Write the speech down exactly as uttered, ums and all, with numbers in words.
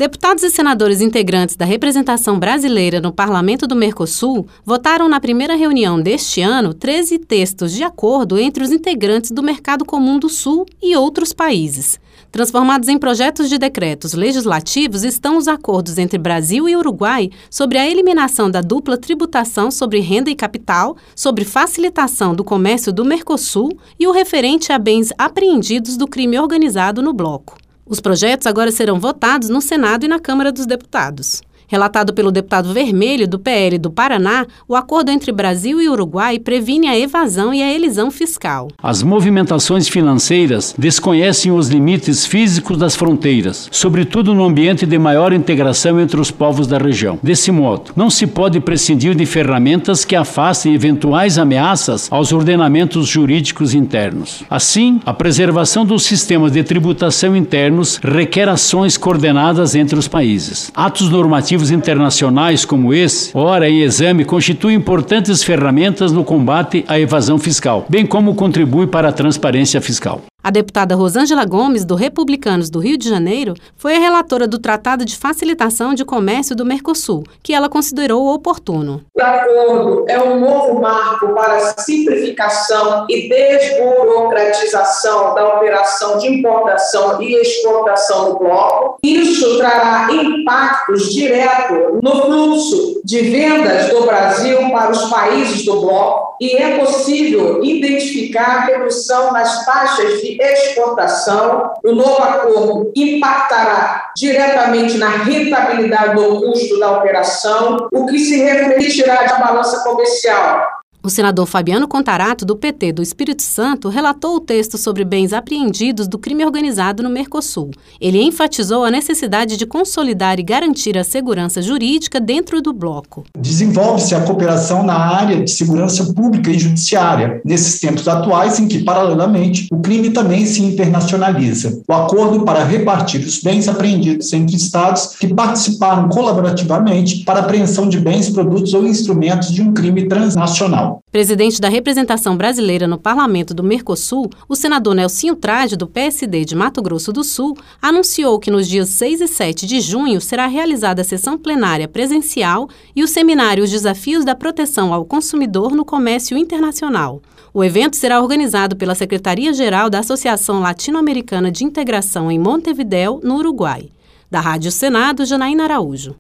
Deputados e senadores integrantes da representação brasileira no Parlamento do Mercosul votaram na primeira reunião deste ano treze textos de acordo entre os integrantes do Mercado Comum do Sul e outros países. Transformados em projetos de decretos legislativos estão os acordos entre Brasil e Uruguai sobre a eliminação da dupla tributação sobre renda e capital, sobre facilitação do comércio do Mercosul e o referente a bens apreendidos do crime organizado no bloco. Os projetos agora serão votados no Senado e na Câmara dos Deputados. Relatado pelo deputado Vermelho, do P L do Paraná, o acordo entre Brasil e Uruguai previne a evasão e a elisão fiscal. As movimentações financeiras desconhecem os limites físicos das fronteiras, sobretudo no ambiente de maior integração entre os povos da região. Desse modo, não se pode prescindir de ferramentas que afastem eventuais ameaças aos ordenamentos jurídicos internos. Assim, a preservação dos sistemas de tributação internos requer ações coordenadas entre os países. Atos normativos internacionais como esse, ora em exame, constituem importantes ferramentas no combate à evasão fiscal, bem como contribui para a transparência fiscal. A deputada Rosângela Gomes, do Republicanos do Rio de Janeiro, foi a relatora do Tratado de Facilitação de Comércio do Mercosul, que ela considerou oportuno. O acordo é um novo marco para a simplificação e desburocratização da operação de importação e exportação do bloco. Isso trará impactos diretos no fluxo de vendas do Brasil para os países do bloco e é possível identificar a redução nas taxas de exportação. O novo acordo impactará diretamente na rentabilidade do custo da operação, o que se refletirá na balança comercial. O senador Fabiano Contarato, do P T do Espírito Santo, relatou o texto sobre bens apreendidos do crime organizado no Mercosul. Ele enfatizou a necessidade de consolidar e garantir a segurança jurídica dentro do bloco. Desenvolve-se a cooperação na área de segurança pública e judiciária, nesses tempos atuais em que, paralelamente, o crime também se internacionaliza. O acordo para repartir os bens apreendidos entre estados que participaram colaborativamente para a apreensão de bens, produtos ou instrumentos de um crime transnacional. Presidente da representação brasileira no Parlamento do Mercosul, o senador Nelsinho Trade, do P S D de Mato Grosso do Sul, anunciou que nos dias seis e sete de junho será realizada a sessão plenária presencial e o seminário Os Desafios da Proteção ao Consumidor no Comércio Internacional. O evento será organizado pela Secretaria-Geral da Associação Latino-Americana de Integração em Montevidéu, no Uruguai. Da Rádio Senado, Janaína Araújo.